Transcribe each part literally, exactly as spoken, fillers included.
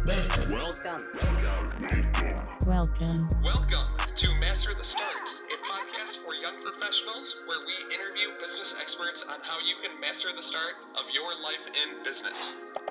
Welcome. Welcome. Welcome to Master the Start, a podcast for young professionals where we interview business experts on how you can master the start of your life in business.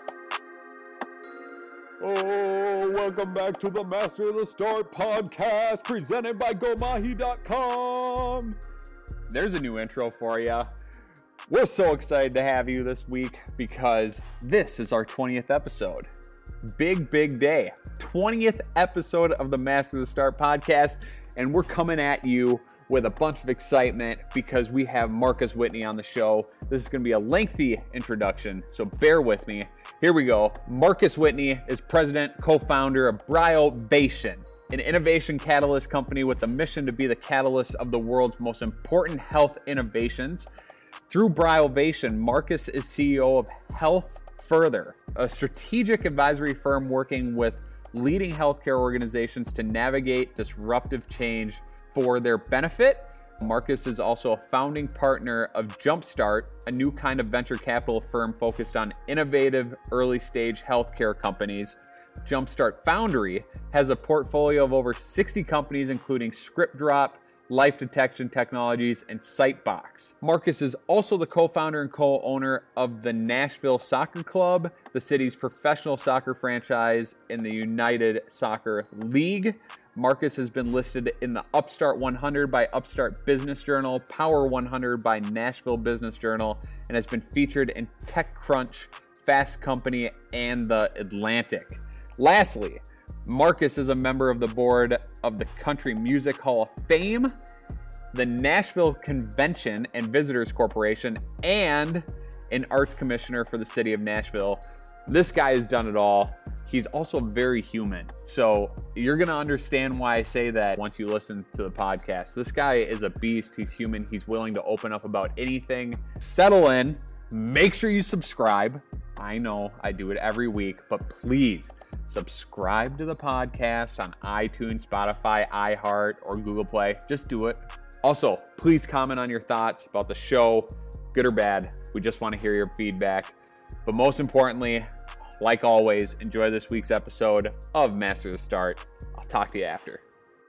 Oh, welcome back to the Master the Start podcast presented by Go Mahi dot com. There's a new intro for you. We're so excited to have you this week because this is our twentieth episode. Big, big day. twentieth episode of the Master the Start podcast, and we're coming at you with a bunch of excitement because we have Marcus Whitney on the show. This is going to be a lengthy introduction, so bear with me. Here we go. Marcus Whitney is president, co-founder of Bryovation, an innovation catalyst company with the mission to be the catalyst of the world's most important health innovations. Through Bryovation, Marcus is C E O of Health Further, a strategic advisory firm working with leading healthcare organizations to navigate disruptive change for their benefit. Marcus is also a founding partner of Jumpstart, a new kind of venture capital firm focused on innovative early-stage healthcare companies. Jumpstart Foundry has a portfolio of over sixty companies, including ScriptDrop, Life Detection Technologies, and Sightbox. Marcus is also the co-founder and co-owner of the Nashville Soccer Club, the city's professional soccer franchise in the United Soccer League. Marcus has been listed in the Upstart one hundred by Upstart Business Journal, Power one hundred by Nashville Business Journal, and has been featured in TechCrunch, Fast Company, and The Atlantic. Lastly, Marcus is a member of the board of the Country Music Hall of Fame, the Nashville Convention and Visitors Corporation, and an arts commissioner for the city of Nashville. This guy has done it all. He's also very human. So you're going to understand why I say that once you listen to the podcast. This guy is a beast. He's human. He's willing to open up about anything. Settle in. Make sure you subscribe. I know I do it every week, but please subscribe to the podcast on iTunes, Spotify, iHeart, or Google Play. Just do it. Also, please comment on your thoughts about the show, good or bad. We just want to hear your feedback. But most importantly, like always, enjoy this week's episode of Master the Start. I'll talk to you after.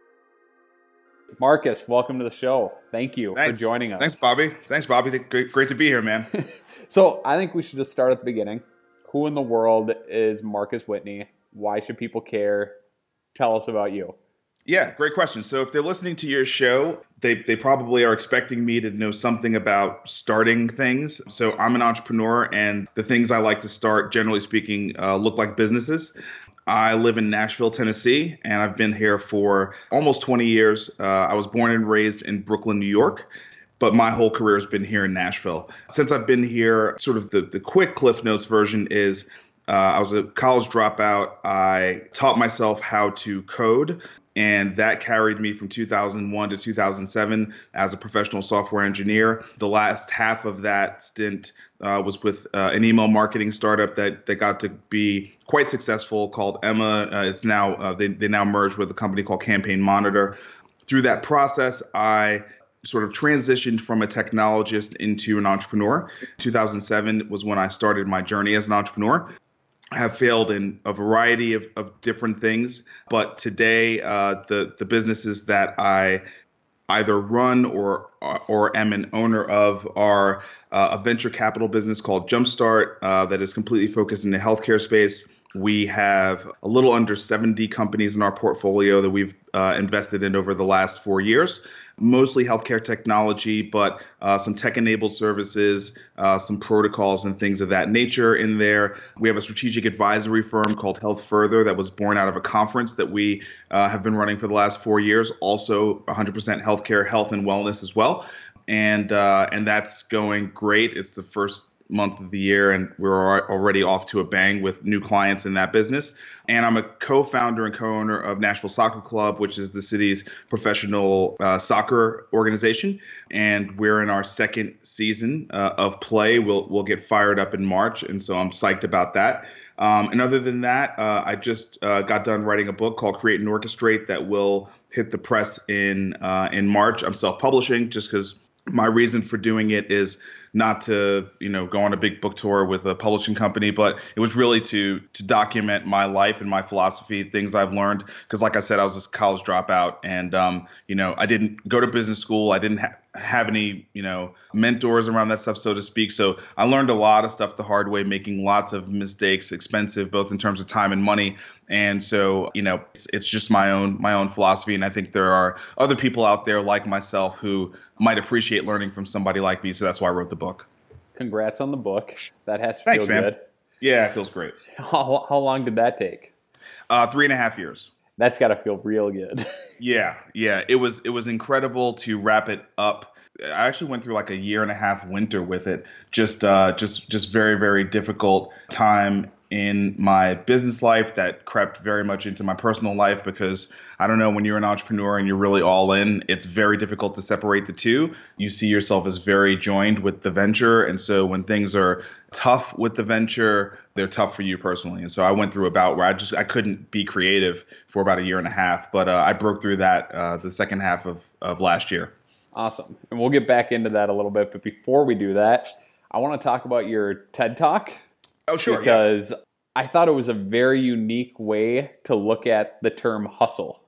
Marcus, welcome to the show. Thank you Thanks. for joining us. Thanks, Bobby. Thanks, Bobby. Great, great to be here, man. So I think we should just start at the beginning. Who in the world is Marcus Whitney? Why should people care? Tell us about you. Yeah, great question. So if they're listening to your show, they, they probably are expecting me to know something about starting things. So I'm an entrepreneur, and the things I like to start, generally speaking, uh, look like businesses. I live in Nashville, Tennessee, and I've been here for almost twenty years. Uh, I was born and raised in Brooklyn, New York, but my whole career has been here in Nashville. Since I've been here, sort of the, the quick Cliff Notes version is uh, I was a college dropout. I taught myself how to code, and that carried me from two thousand one to two thousand seven as a professional software engineer. The last half of that stint uh, was with uh, an email marketing startup that, that got to be quite successful called Emma. Uh, it's now uh, they, they now merged with a company called Campaign Monitor. Through that process, I sort of transitioned from a technologist into an entrepreneur. two thousand seven was when I started my journey as an entrepreneur. I have failed in a variety of, of different things, but today uh, the the businesses that I either run or or am an owner of are uh, a venture capital business called Jumpstart uh, that is completely focused in the healthcare space. We have a little under seventy companies in our portfolio that we've uh, invested in over the last four years. Mostly healthcare technology, but uh, some tech-enabled services, uh, some protocols and things of that nature in there. We have a strategic advisory firm called Health Further that was born out of a conference that we uh, have been running for the last four years. Also one hundred percent healthcare, health and wellness as well. And uh, and that's going great. It's the first month of the year, and we're already off to a bang with new clients in that business. And I'm a co-founder and co-owner of Nashville Soccer Club, which is the city's professional uh, soccer organization. And we're in our second season uh, of play. We'll we'll get fired up in March, and so I'm psyched about that. Um, and other than that, uh, I just uh, got done writing a book called Create and Orchestrate that will hit the press in uh, in March. I'm self-publishing just because my reason for doing it is not to, you know, go on a big book tour with a publishing company, but it was really to to document my life and my philosophy, things I've learned. Because like I said, I was a college dropout, and um, you know, I didn't go to business school. I didn't ha- have any, you know, mentors around that stuff, so to speak. So I learned a lot of stuff the hard way, making lots of mistakes, expensive, both in terms of time and money. And so, you know, it's, it's just my own my own philosophy. And I think there are other people out there like myself who might appreciate learning from somebody like me. So that's why I wrote the book. Congrats on the book. That has to Thanks, feel man. good. Yeah, it feels great. How, how long did that take? Uh, three and a half years. That's got to feel real good. Yeah, yeah. It was it was incredible to wrap it up. I actually went through like a year and a half winter with it. Just uh, just just very, very difficult time in my business life that crept very much into my personal life, because I don't know, when you're an entrepreneur and you're really all in, it's very difficult to separate the two. You see yourself as very joined with the venture. And so when things are tough with the venture, they're tough for you personally. And so I went through a bout where I just I couldn't be creative for about a year and a half. But uh, I broke through that uh, the second half of, of last year. Awesome. And we'll get back into that a little bit. But before we do that, I want to talk about your TED Talk. Oh, sure. Because yeah. I thought it was a very unique way to look at the term hustle.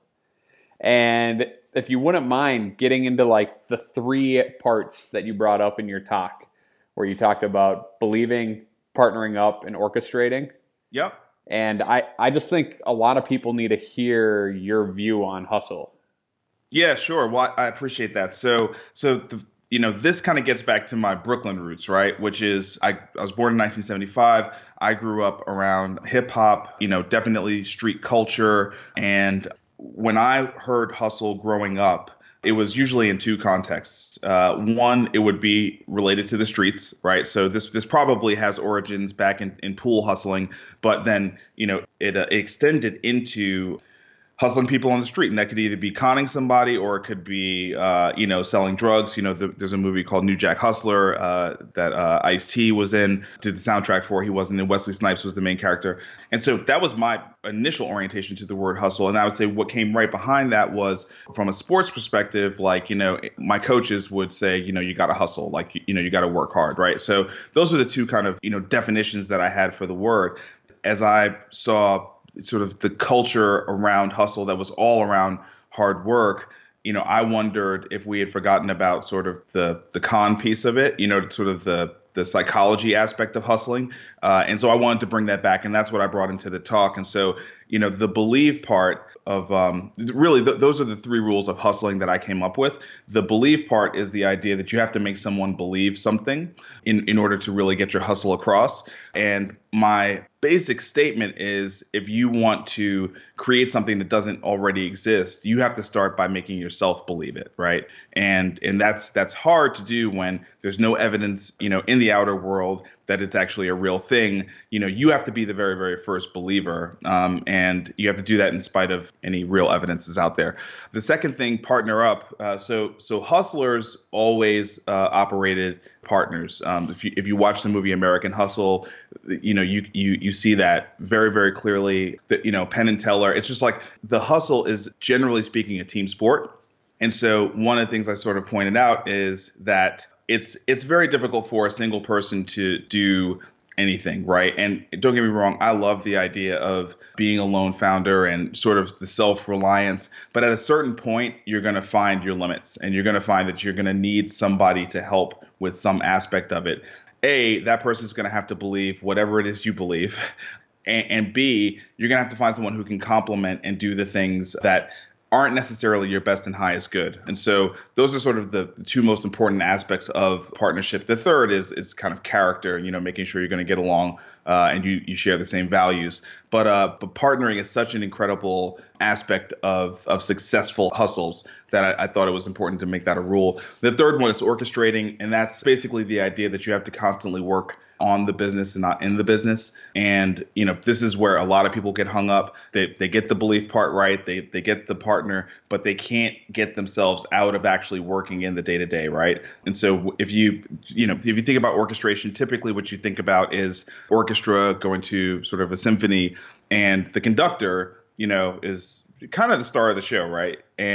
And if you wouldn't mind getting into like the three parts that you brought up in your talk, where you talked about believing, partnering up, and orchestrating. Yep. And I, I just think a lot of people need to hear your view on hustle. Yeah, sure. Well, I appreciate that. So, so the, you know, this kind of gets back to my Brooklyn roots, right? Which is I, I was born in nineteen seventy-five. I grew up around hip hop, you know, definitely street culture. And when I heard hustle growing up, it was usually in two contexts. Uh, one, it would be related to the streets, right? So this this probably has origins back in, in pool hustling, but then, you know, it uh, extended into hustling people on the street. And that could either be conning somebody, or it could be, uh, you know, selling drugs. You know, the, there's a movie called New Jack Hustler uh, that uh, Ice-T was in, did the soundtrack for. He wasn't in. Wesley Snipes was the main character. And so that was my initial orientation to the word hustle. And I would say what came right behind that was, from a sports perspective, like, you know, my coaches would say, you know, you got to hustle, like, you, you know, you got to work hard, right? So those are the two kind of, you know, definitions that I had for the word. As I saw sort of the culture around hustle that was all around hard work, you know, I wondered if we had forgotten about sort of the the con piece of it, you know, sort of the the psychology aspect of hustling. Uh, and so I wanted to bring that back. And that's what I brought into the talk. And so, you know, the believe part of um, really th- those are the three rules of hustling that I came up with. The believe part is the idea that you have to make someone believe something in, in order to really get your hustle across. And my basic statement is, if you want to create something that doesn't already exist, you have to start by making yourself believe it, right? And and that's that's hard to do when there's no evidence, you know, in the outer world that it's actually a real thing. You know, you have to be the very, very first believer, um, and you have to do that in spite of any real evidence that's out there. The second thing, partner up. Uh, so so hustlers always uh, operated partners. Um, if you if you watch the movie American Hustle, you know you you you see that very, very clearly. That, you know, Penn and Teller. It's just like the hustle is, generally speaking, a team sport. And so one of the things I sort of pointed out is that it's it's very difficult for a single person to do anything, right? And don't get me wrong, I love the idea of being a lone founder and sort of the self-reliance. But at a certain point, you're going to find your limits, and you're going to find that you're going to need somebody to help with some aspect of it. A, that person's going to have to believe whatever it is you believe. And, and B, you're going to have to find someone who can complement and do the things that aren't necessarily your best and highest good. And so those are sort of the two most important aspects of partnership. The third is is kind of character, you know, making sure you're going to get along uh, and you, you share the same values. But uh, but partnering is such an incredible aspect of, of successful hustles that I, I thought it was important to make that a rule. The third one is orchestrating, and that's basically the idea that you have to constantly work on the business and not in the business. And, you know, this is where a lot of people get hung up. They they get the belief part right. They they get the partner, but they can't get themselves out of actually working in the day to day, right? And so if you, you know, if you think about orchestration, typically what you think about is orchestra going to sort of a symphony, and the conductor, you know, is kind of the star of the show, right? And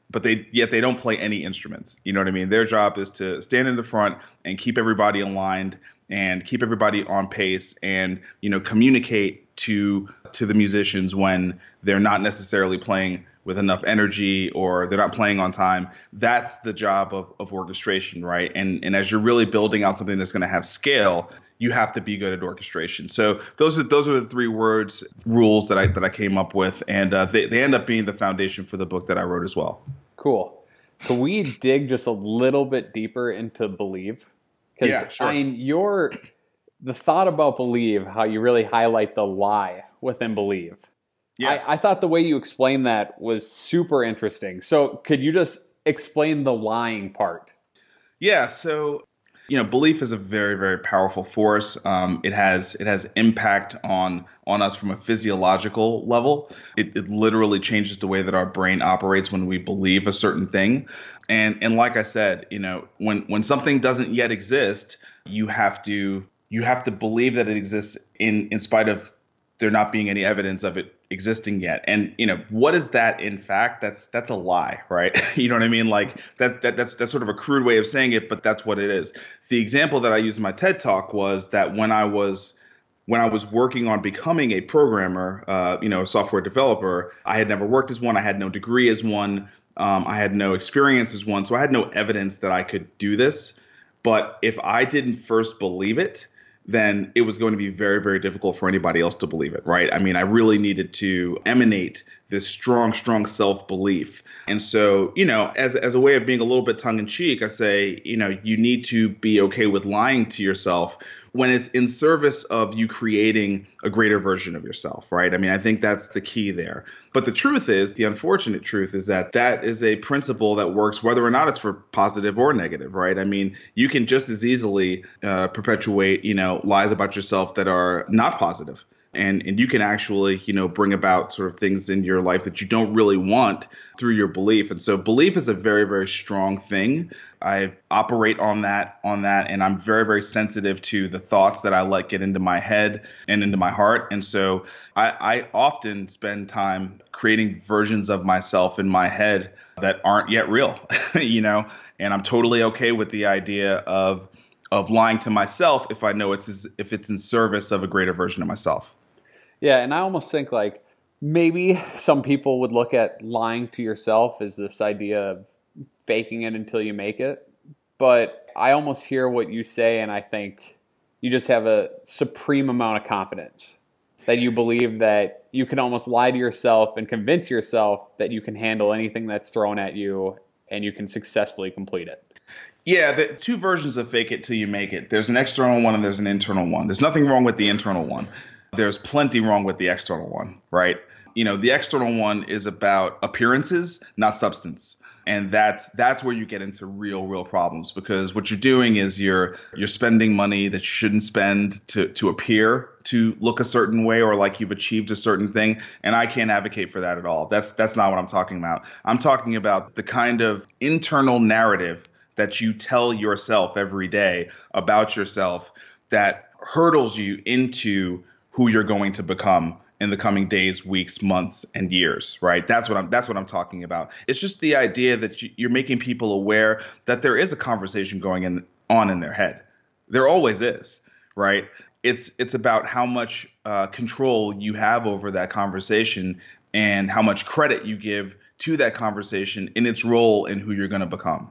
but they yet they don't play any instruments. You know what I mean? Their job is to stand in the front and keep everybody aligned and keep everybody on pace and, you know, communicate to to the musicians when they're not necessarily playing with enough energy or they're not playing on time. That's the job of, of orchestration, right? And and as you're really building out something that's going to have scale, you have to be good at orchestration. So those are those are the three words, rules that I that I came up with, and uh, they they end up being the foundation for the book that I wrote as well. Cool. Can we dig just a little bit deeper into Believe? Yeah, sure. I mean, your the thought about Believe, how you really highlight the lie within Believe. Yeah. I, I thought the way you explained that was super interesting. So could you just explain the lying part? Yeah. So, you know, belief is a very, very powerful force. Um, it has it has impact on on us from a physiological level. It, it literally changes the way that our brain operates when we believe a certain thing. And and like I said, you know, when when something doesn't yet exist, you have to you have to believe that it exists in in spite of there not being any evidence of it existing yet. And, you know, what is that in fact? That's that's a lie, right? You know what I mean? Like that, that that's that's sort of a crude way of saying it, but that's what it is. The example that I used in my TED Talk was that when I was when I was working on becoming a programmer, uh, you know, a software developer, I had never worked as one. I had no degree as one. Um, I had no experience as one. So I had no evidence that I could do this. But if I didn't first believe it, then it was going to be very, very difficult for anybody else to believe it, right? I mean, I really needed to emanate this strong, strong self-belief. And so, you know, as as a way of being a little bit tongue-in-cheek, I say, you know, you need to be okay with lying to yourself when it's in service of you creating a greater version of yourself, right? I mean, I think that's the key there. But the truth is, the unfortunate truth is that that is a principle that works whether or not it's for positive or negative, right? I mean, you can just as easily uh, perpetuate, you know, lies about yourself that are not positive. And and you can actually, you know, bring about sort of things in your life that you don't really want through your belief. And so belief is a very, very strong thing. I operate on that, on that, and I'm very, very sensitive to the thoughts that I let get into my head and into my heart. And so I, I often spend time creating versions of myself in my head that aren't yet real, you know, and I'm totally okay with the idea of of lying to myself if I know it's if it's in service of a greater version of myself. Yeah, and I almost think like maybe some people would look at lying to yourself as this idea of faking it until you make it. But I almost hear what you say, and I think you just have a supreme amount of confidence that you believe that you can almost lie to yourself and convince yourself that you can handle anything that's thrown at you and you can successfully complete it. Yeah, the two versions of fake it till you make it. There's an external one and there's an internal one. There's nothing wrong with the internal one. There's plenty wrong with the external one, right? You know, the external one is about appearances, not substance. And that's that's where you get into real, real problems, because what you're doing is you're you're spending money that you shouldn't spend to to appear to look a certain way or like you've achieved a certain thing. And I can't advocate for that at all. That's that's not what I'm talking about. I'm talking about the kind of internal narrative that you tell yourself every day about yourself that hurdles you into who you're going to become in the coming days, weeks, months, and years, right? That's what I'm that's what I'm talking about. It's just the idea that you're making people aware that there is a conversation going in, on in their head. There always is, right? It's it's about how much uh, control you have over that conversation and how much credit you give to that conversation in its role in who you're going to become.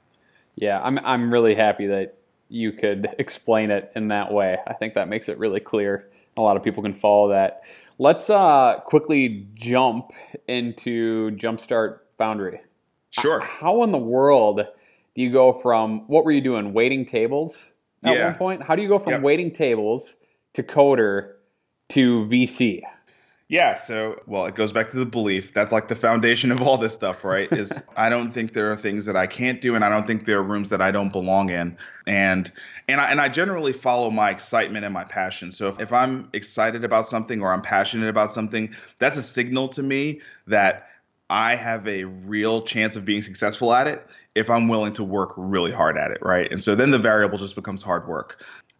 Yeah, I'm I'm really happy that you could explain it in that way. I think that makes it really clear. A lot of people can follow that. Let's uh, quickly jump into Jumpstart Foundry. Sure. How in the world do you go from, what were you doing, waiting tables at yeah. one point? How do you go from yep. waiting tables to coder to V C? Yeah, so, well, it goes back to the belief. That's like the foundation of all this stuff, right? Is I don't think there are things that I can't do, and I don't think there are rooms that I don't belong in. And and I, and I generally follow my excitement and my passion. So if, if I'm excited about something or I'm passionate about something, that's a signal to me that I have a real chance of being successful at it if I'm willing to work really hard at it, right? And so then the variable just becomes hard work.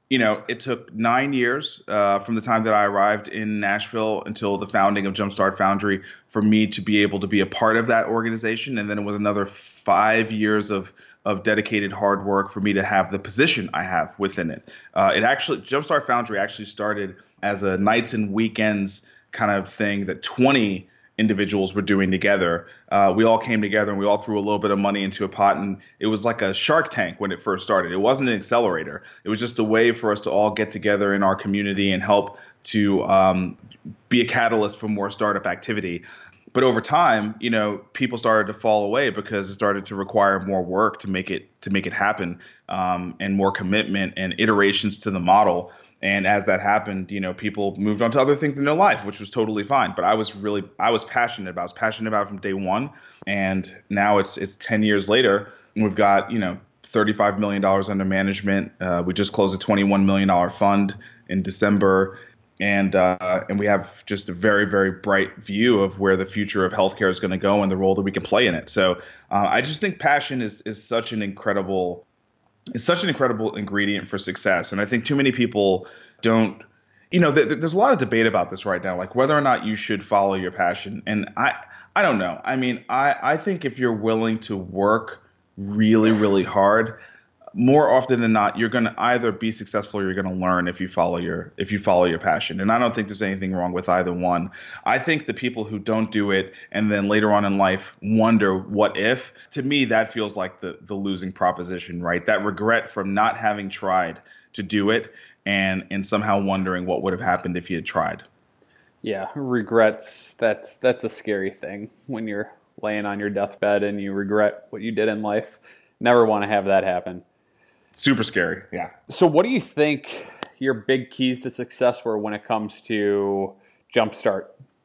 you know, it took nine years uh, from the time that I arrived in Nashville until the founding of Jumpstart Foundry for me to be able to be a part of that organization. And then it was another five years of of dedicated hard work for me to have the position I have within it. Uh, it actually, Jumpstart Foundry actually started as a nights and weekends kind of thing that twenty individuals were doing together. Uh, we all came together and we all threw a little bit of money into a pot, and it was like a Shark Tank when it first started. It wasn't an accelerator. It was just a way for us to all get together in our community and help to um, be a catalyst for more startup activity. But over time, you know, people started to fall away because it started to require more work to make it to make it happen, um, and more commitment and iterations to the model. And as that happened, you know, people moved on to other things in their life, which was totally fine. But I was really, I was passionate about, I was passionate about it from day one. And now it's it's ten years later, and we've got, you know, thirty-five million dollars under management. Uh, we just closed a twenty-one million dollars fund in December. And uh, and we have just a very, very bright view of where the future of healthcare is going to go and the role that we can play in it. So uh, I just think passion is is such an incredible It's such an incredible ingredient for success. And I think too many people don't, you know, th- th- there's a lot of debate about this right now, like whether or not you should follow your passion. And I, I don't know. I mean, I, I think if you're willing to work really, really hard, more often than not, you're going to either be successful or you're going to learn if you follow your if you follow your passion. And I don't think there's anything wrong with either one. I think the people who don't do it and then later on in life wonder what if, to me, that feels like the the losing proposition, right? That regret from not having tried to do it and and somehow wondering what would have happened if you had tried. Yeah, regrets, that's that's a scary thing when you're laying on your deathbed and you regret what you did in life. Never want to have that happen. Super scary, yeah. So what do you think your big keys to success were when it comes to Jumpstart?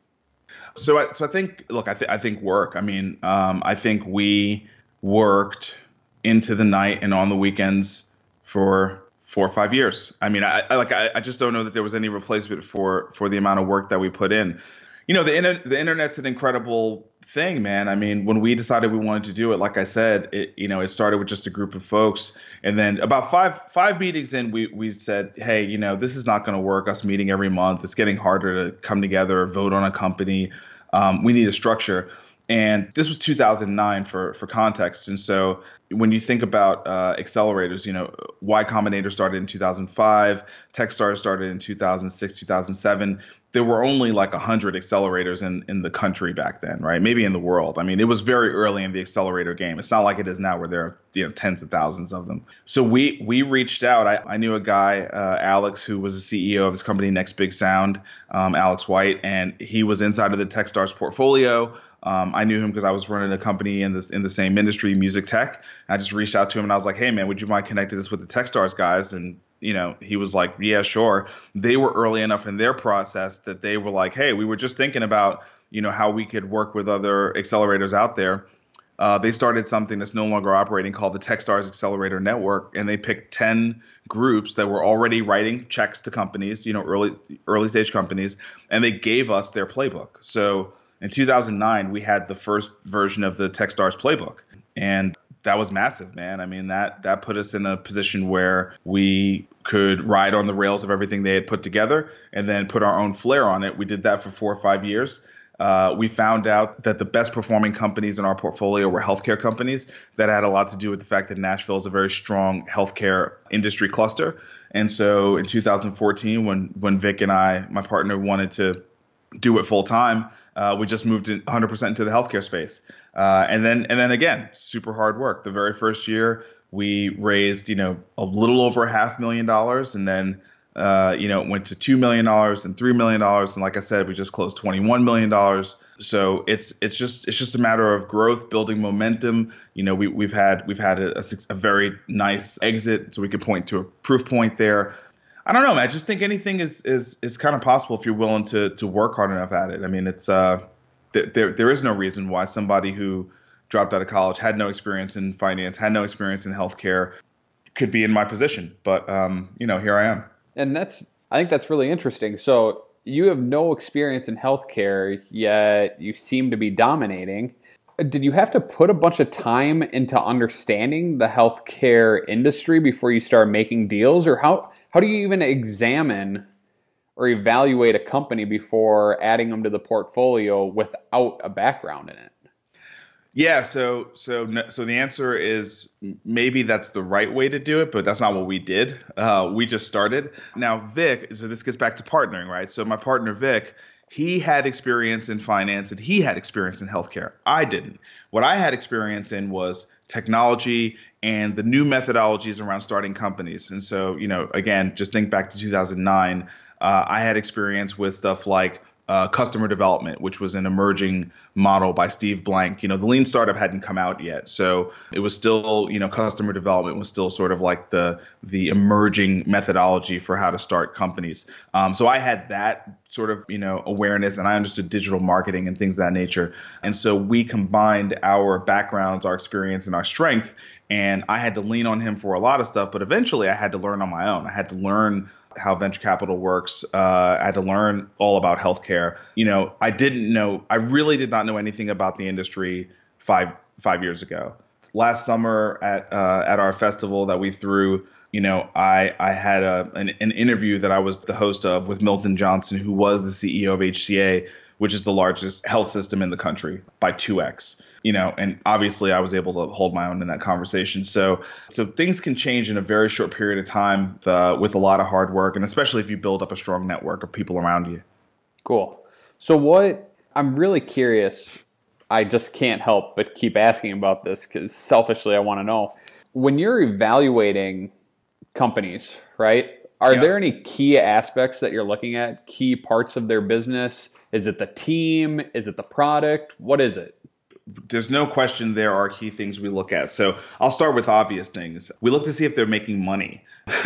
So I, so I think, look, I, th- I think work. I mean, um, I think we worked into the night and on the weekends for four or five years. I mean, I, I like I, I just don't know that there was any replacement for for the amount of work that we put in. You know, the inter- the internet's an incredible thing, man. I mean, when we decided we wanted to do it, like I said, it you know, it started with just a group of folks, and then about five five meetings in, we we said, hey, you know, this is not going to work. Us meeting every month, it's getting harder to come together, vote on a company. Um, we need a structure. And this was two thousand nine for for context. And so when you think about uh, accelerators, you know, Y Combinator started in two thousand five, Techstars started in two thousand six, two thousand seven. There were only like one hundred accelerators in, in the country back then, right? Maybe in the world. I mean, it was very early in the accelerator game. It's not like it is now where there are, you know, tens of thousands of them. So we we reached out. I, I knew a guy, uh, Alex, who was the C E O of this company, Next Big Sound, um, Alex White, and he was inside of the Techstars portfolio. Um, I knew him because I was running a company in this in the same industry, music tech. I just reached out to him and I was like, hey, man, would you mind connecting us with the Techstars guys? And you know, he was like, yeah, sure. They were early enough in their process that they were like, hey, we were just thinking about, you know, how we could work with other accelerators out there. Uh, they started something that's no longer operating called the Techstars Accelerator Network, and they picked ten groups that were already writing checks to companies, you know, early early stage companies, and they gave us their playbook. So in two thousand nine, we had the first version of the Techstars playbook, and that was massive, man. I mean, that that put us in a position where we could ride on the rails of everything they had put together and then put our own flair on it. We did that for four or five years. Uh, we found out that the best performing companies in our portfolio were healthcare companies. That had a lot to do with the fact that Nashville is a very strong healthcare industry cluster. And so in two thousand fourteen, when when Vic and I, my partner, wanted to do it full time, uh, we just moved in one hundred percent into the healthcare space. Uh, and then and then again, super hard work. The very first year, we raised, you know, a little over half million dollars, and then uh, you know, it went to two million dollars and three million dollars, and like I said, we just closed twenty-one million dollars. So it's it's just it's just a matter of growth, building momentum. You know, we we've had we've had a, a, a very nice exit, so we could point to a proof point there. I don't know, man. I just think anything is is is kind of possible if you're willing to to work hard enough at it. I mean, it's uh, th- there there is no reason why somebody who dropped out of college, had no experience in finance, had no experience in healthcare, could be in my position. But um, you know, here I am. And that's I think that's really interesting. So you have no experience in healthcare, yet you seem to be dominating. Did you have to put a bunch of time into understanding the healthcare industry before you start making deals, or how? how do you even examine or evaluate a company before adding them to the portfolio without a background in it? Yeah, so so so the answer is maybe that's the right way to do it, but that's not what we did. Uh, we just started. Now, Vic, so this gets back to partnering, right? So my partner Vic, he had experience in finance and he had experience in healthcare. I didn't. What I had experience in was technology and the new methodologies around starting companies. And so, you know, again, just think back to two thousand nine. Uh, I had experience with stuff like Uh, customer development, which was an emerging model by Steve Blank. You know, the lean startup hadn't come out yet, so it was still, you know, customer development was still sort of like the the emerging methodology for how to start companies. Um, so I had that sort of, you know, awareness, and I understood digital marketing and things of that nature. And so we combined our backgrounds, our experience, and our strength. And I had to lean on him for a lot of stuff, but eventually I had to learn on my own. I had to learn how venture capital works. Uh, I had to learn all about healthcare. You know, I didn't know, I really did not know anything about the industry five five years ago. Last summer at uh, at our festival that we threw, you know, I I had a an, an interview that I was the host of with Milton Johnson, who was the C E O of H C A, which is the largest health system in the country by two X. You know, and obviously I was able to hold my own in that conversation. So, so things can change in a very short period of time uh, with a lot of hard work, and especially if you build up a strong network of people around you. Cool. So what, I'm really curious, I just can't help but keep asking about this because selfishly I want to know. When you're evaluating companies, right, are Yeah. there any key aspects that you're looking at, key parts of their business? Is it the team? Is it the product? What is it? There's no question there are key things we look at. So I'll start with obvious things. We look to see if they're making money.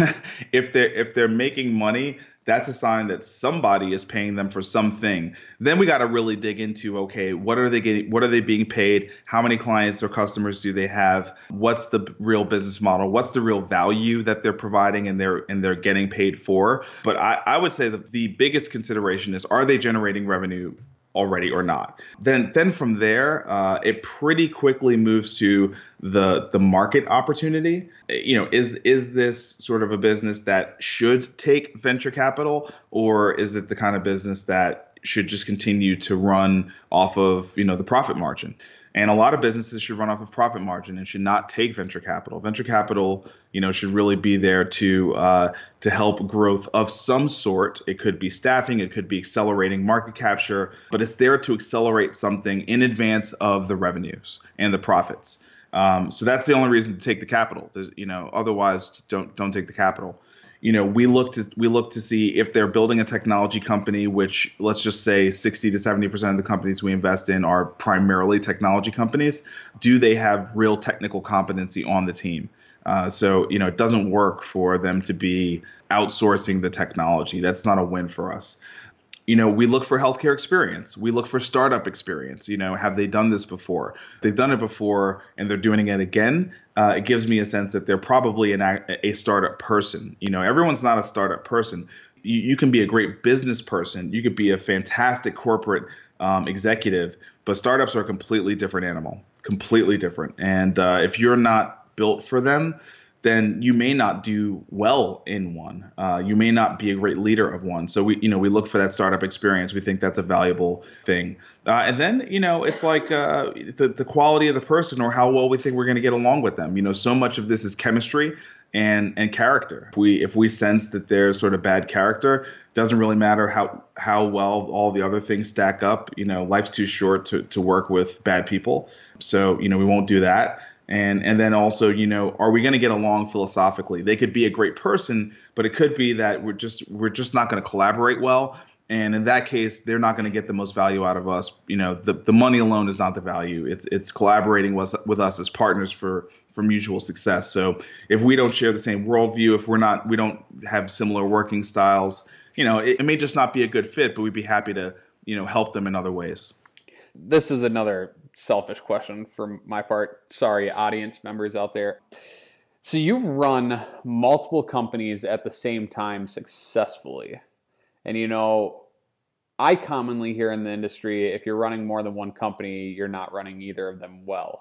if they're if they're making money, that's a sign that somebody is paying them for something. Then we got to really dig into, okay, what are they getting? What are they being paid? How many clients or customers do they have? What's the real business model? What's the real value that they're providing and they're and they're getting paid for? But I, I would say that the biggest consideration is, are they generating revenue already or not? Then then from there, uh, it pretty quickly moves to the the market opportunity. You know, is is this sort of a business that should take venture capital, or is it the kind of business that should just continue to run off of, you know, the profit margin? And a lot of businesses should run off of profit margin and should not take venture capital. Venture capital, you know, should really be there to uh, to help growth of some sort. It could be staffing, it could be accelerating market capture, but it's there to accelerate something in advance of the revenues and the profits. Um, so that's the only reason to take the capital. There's, you know, otherwise, don't don't take the capital. You know, we look to we look to see if they're building a technology company, which let's just say sixty to seventy percent of the companies we invest in are primarily technology companies. Do they have real technical competency on the team? Uh, so, you know, it doesn't work for them to be outsourcing the technology. That's not a win for us. You know, we look for healthcare experience. We look for startup experience. You know, have they done this before? If they've done it before and they're doing it again, uh, it gives me a sense that they're probably an, a startup person. You know, everyone's not a startup person. You, you can be a great business person. You could be a fantastic corporate um, executive, but startups are a completely different animal, completely different. And uh, if you're not built for them, then you may not do well in one. Uh, you may not be a great leader of one. So we, you know, we look for that startup experience. We think that's a valuable thing. Uh, and then, you know, it's like uh, the the quality of the person or how well we think we're going to get along with them. You know, so much of this is chemistry and and character. If we if we sense that there's sort of bad character, doesn't really matter how how well all the other things stack up. You know, life's too short to to work with bad people. So, you know, we won't do that. And and then also, you know, are we going to get along philosophically? They could be a great person, but it could be that we're just we're just not going to collaborate well. And in that case, they're not going to get the most value out of us. You know, the, the money alone is not the value. It's it's collaborating with, with us as partners for for mutual success. So if we don't share the same worldview, if we're not we don't have similar working styles, you know, it, it may just not be a good fit, but we'd be happy to, you know, help them in other ways. This is another selfish question from my part. Sorry, audience members out there. So you've run multiple companies at the same time successfully. And, you know, I commonly hear in the industry, if you're running more than one company, you're not running either of them well.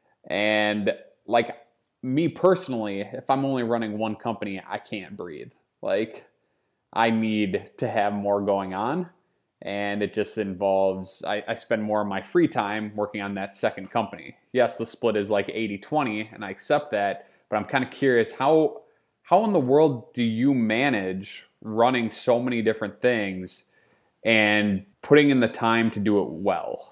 And like me personally, if I'm only running one company, I can't breathe. like I need to have more going on. And it just involves, I, I spend more of my free time working on that second company. Yes, the split is like eighty twenty, and I accept that, but I'm kind of curious, how how in the world do you manage running so many different things and putting in the time to do it well?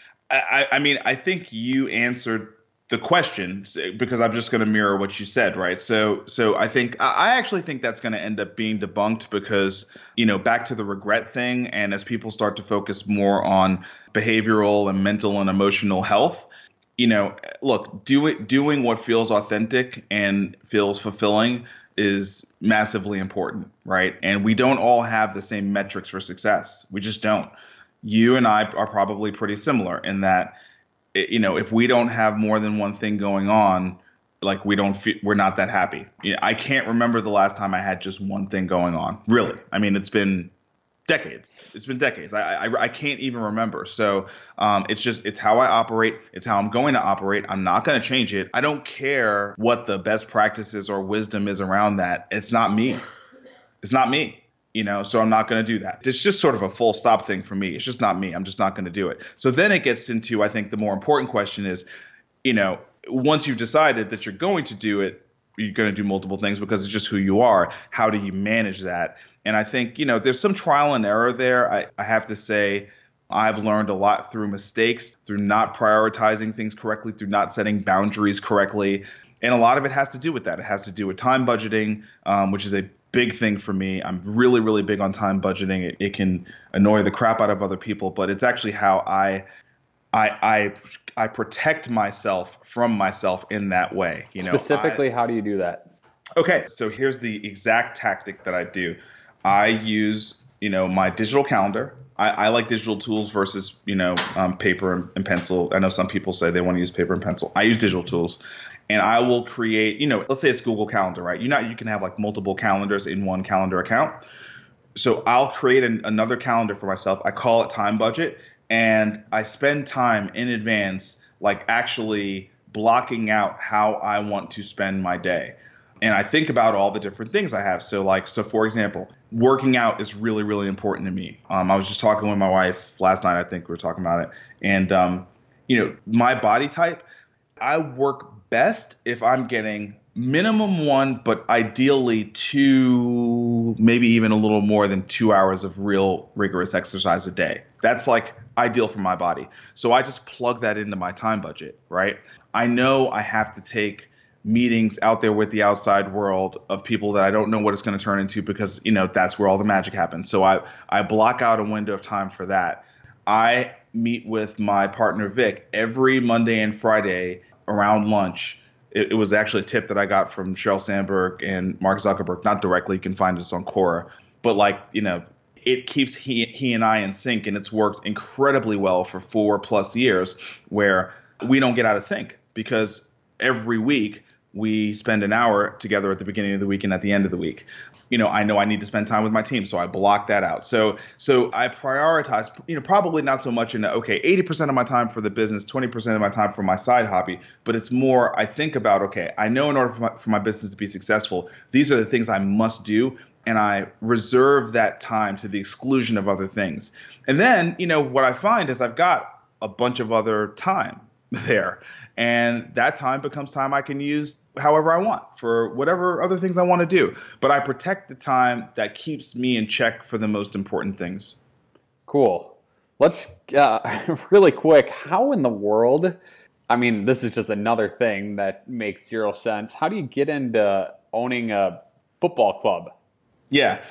I, I mean, I think you answered the question, because I'm just going to mirror what you said, right? So, so I think I actually think that's going to end up being debunked because, you know, back to the regret thing, and as people start to focus more on behavioral and mental and emotional health, you know, look, do it, doing what feels authentic and feels fulfilling is massively important, right? And we don't all have the same metrics for success. We just don't. You and I are probably pretty similar in that, you know, if we don't have more than one thing going on, like we don't feel, we're not that happy. You know, I can't remember the last time I had just one thing going on. Really. I mean, it's been decades. It's been decades. I I, I can't even remember. So um, it's just, it's how I operate. It's how I'm going to operate. I'm not going to change it. I don't care what the best practices or wisdom is around that. It's not me. It's not me. You know, so I'm not going to do that. It's just sort of a full stop thing for me. It's just not me. I'm just not going to do it. So then it gets into, I think the more important question is, you know, once you've decided that you're going to do it, you're going to do multiple things because it's just who you are. How do you manage that? And I think, you know, there's some trial and error there. I, I have to say, I've learned a lot through mistakes, through not prioritizing things correctly, through not setting boundaries correctly. And a lot of it has to do with that. It has to do with time budgeting, um, which is a big thing for me. I'm really, really big on time budgeting. It, it can annoy the crap out of other people, but it's actually how I, I, I, I protect myself from myself in that way. You know, specifically, I, how do you do that? Okay, so here's the exact tactic that I do. I use, you know, my digital calendar. I, I like digital tools versus, you know, um, paper and, and pencil. I know some people say they want to use paper and pencil. I use digital tools. And I will create, you know, let's say it's Google Calendar, right? You know, you can have like multiple calendars in one calendar account. So I'll create an, another calendar for myself. I call it Time Budget, and I spend time in advance, like actually blocking out how I want to spend my day. And I think about all the different things I have. So like, so for example, working out is really, really important to me. Um, I was just talking with my wife last night. I think we were talking about it. And, um, you know, my body type, I work best if I'm getting minimum one, but ideally two, maybe even a little more than two hours of real rigorous exercise a day. That's like ideal for my body. So I just plug that into my time budget, right? I know I have to take meetings out there with the outside world of people that I don't know what it's going to turn into because, you know, that's where all the magic happens. So I, I block out a window of time for that. I meet with my partner, Vic, every Monday and Friday around lunch. It, it was actually a tip that I got from Sheryl Sandberg and Mark Zuckerberg, not directly. You can find us on Quora. But like, you know, it keeps he, he and I in sync, and it's worked incredibly well for four plus years where we don't get out of sync because every week we spend an hour together at the beginning of the week and at the end of the week. You know, I know I need to spend time with my team, so I block that out. So so I prioritize, you know, probably not so much in the, okay, eighty percent of my time for the business, twenty percent of my time for my side hobby, but it's more, I think about, okay, I know in order for my, for my business to be successful, these are the things I must do, and I reserve that time to the exclusion of other things. And then, you know, what I find is I've got a bunch of other time there. And that time becomes time I can use however I want for whatever other things I want to do. But I protect the time that keeps me in check for the most important things. Cool. Let's uh, really quick. How in the world, I mean, this is just another thing that makes zero sense. How do you get into owning a football club? Yeah.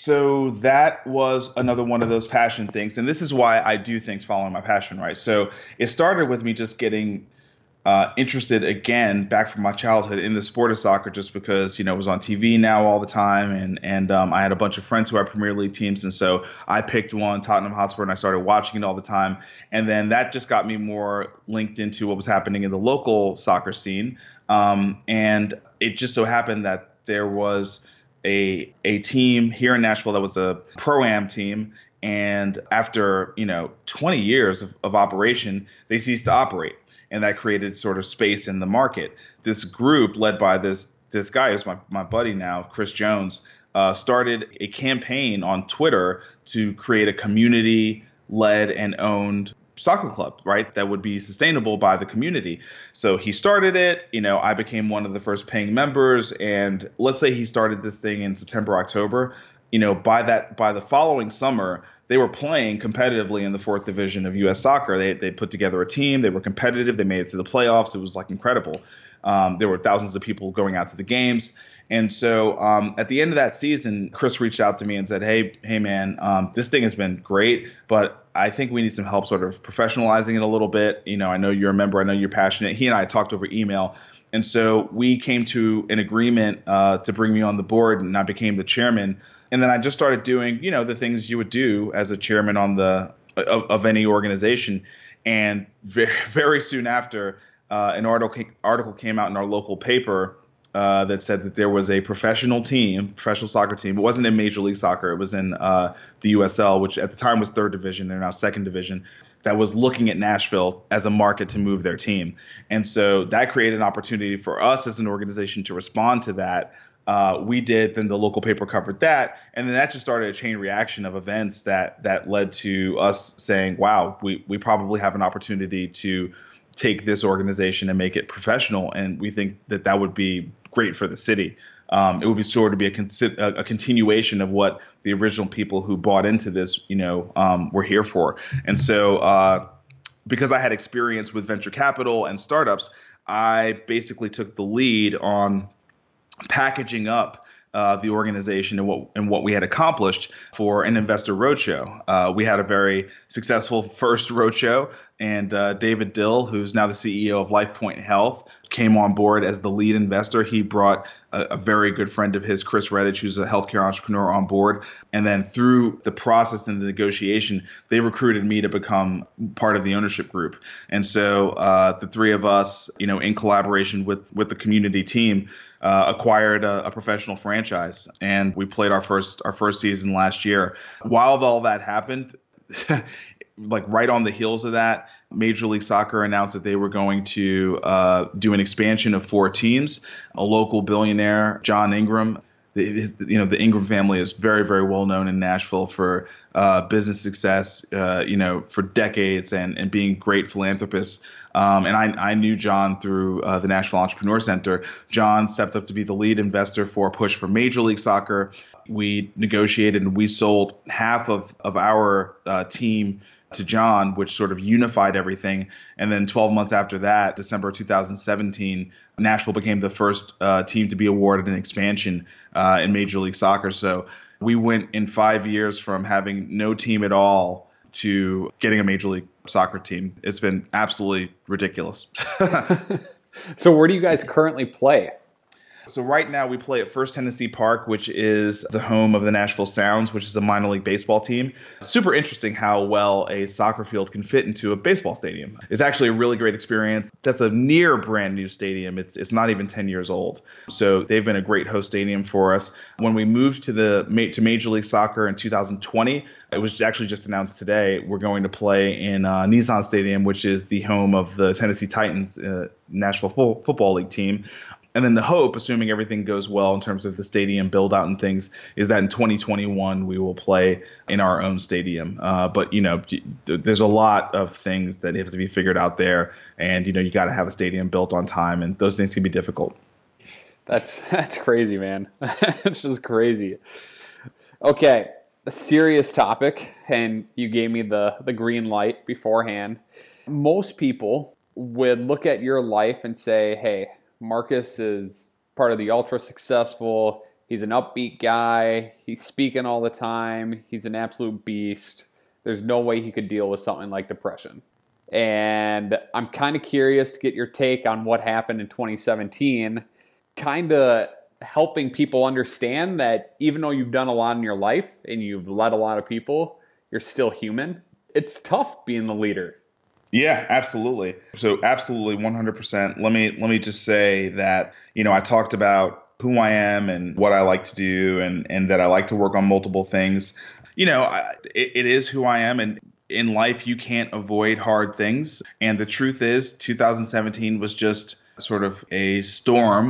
So that was another one of those passion things. And this is why I do things following my passion, right? So it started with me just getting Uh, interested again back from my childhood in the sport of soccer, just because, you know, it was on T V now all the time. And, and um, I had a bunch of friends who had Premier League teams. And so I picked one, Tottenham Hotspur, and I started watching it all the time. And then that just got me more linked into what was happening in the local soccer scene. Um, and it just so happened that there was a, a team here in Nashville that was a Pro-Am team. And after, you know, twenty years of, of operation, they ceased to operate. And that created sort of space in the market. This group led by this this guy who's my, my buddy now, Chris Jones, uh, started a campaign on Twitter to create a community-led and owned soccer club, right? That would be sustainable by the community. So he started it, you know, I became one of the first paying members. And let's say he started this thing in September, October, you know, by that, by the following summer, they were playing competitively in the fourth division of U S soccer. They, they put together a team, they were competitive, they made it to the playoffs. It was like incredible. Um, there were thousands of people going out to the games. And so um, at the end of that season, Chris reached out to me and said, hey, hey, man, um, this thing has been great, but I think we need some help sort of professionalizing it a little bit. You know, I know you're a member. I know you're passionate. He and I talked over email. And so we came to an agreement uh, to bring me on the board, and I became the chairman. And then I just started doing, you know, the things you would do as a chairman on the of, of any organization. And very, very soon after, uh, an article article came out in our local paper uh, that said that there was a professional team, professional soccer team. It wasn't in Major League Soccer. It was in uh, the U S L, which at the time was third division. They're now second division. That was looking at Nashville as a market to move their team. And so that created an opportunity for us as an organization to respond to that. Uh, we did, then the local paper covered that, and then that just started a chain reaction of events that that led to us saying, wow, we, we probably have an opportunity to take this organization and make it professional, and we think that that would be great for the city. Um, it would be sort of be a, consi- a, a continuation of what the original people who bought into this, you know, um, were here for. And so uh, because I had experience with venture capital and startups, I basically took the lead on packaging up uh, the organization and what and what we had accomplished for an investor roadshow. Uh, we had a very successful first roadshow, and uh, David Dill, who's now the C E O of LifePoint Health, came on board as the lead investor. He brought a, a very good friend of his, Chris Redditch, who's a healthcare entrepreneur, on board. And then through the process and the negotiation, they recruited me to become part of the ownership group. And so uh, the three of us, you know, in collaboration with with the community team, uh, acquired a, a professional franchise, and we played our first our first season last year. While all that happened, like right on the heels of that, Major League Soccer announced that they were going to uh, do an expansion of four teams. A local billionaire, John Ingram, the, his, you know, the Ingram family is very, very well known in Nashville for uh, business success, uh, you know, for decades, and, and being great philanthropists. Um, and I, I knew John through uh, the Nashville Entrepreneur Center. John stepped up to be the lead investor for a push for Major League Soccer. We negotiated and we sold half of, of our uh, team to John, which sort of unified everything. And then twelve months after that, December two thousand seventeen, Nashville became the first uh, team to be awarded an expansion uh, in Major League Soccer. So we went in five years from having no team at all to getting a Major League Soccer team. It's been absolutely ridiculous. So where do you guys currently play? So right now we play at First Tennessee Park, which is the home of the Nashville Sounds, which is a minor league baseball team. Super interesting how well a soccer field can fit into a baseball stadium. It's actually a really great experience. That's a near brand new stadium. It's it's not even ten years old. So they've been a great host stadium for us. When we moved to the to Major League Soccer in two thousand twenty, it was actually just announced today, we're going to play in uh, Nissan Stadium, which is the home of the Tennessee Titans uh, Nashville Fo- Football League team. And then the hope, assuming everything goes well in terms of the stadium build out and things, is that in twenty twenty-one we will play in our own stadium. Uh, but, you know, there's a lot of things that have to be figured out there. And, you know, you got to have a stadium built on time, and those things can be difficult. That's that's crazy, man. It's just crazy. Okay, a serious topic, and you gave me the, the green light beforehand. Most people would look at your life and say, hey, Marcus is part of the ultra successful. He's an upbeat guy. He's speaking all the time. He's an absolute beast. There's no way he could deal with something like depression. And I'm kind of curious to get your take on what happened in twenty seventeen, kind of helping people understand that even though you've done a lot in your life and you've led a lot of people, you're still human. It's tough being the leader. Yeah, absolutely. So absolutely one hundred percent. Let me let me just say that, you know, I talked about who I am and what I like to do, and, and that I like to work on multiple things. You know, I, it, it is who I am. And in life, you can't avoid hard things. And the truth is, two thousand seventeen was just sort of a storm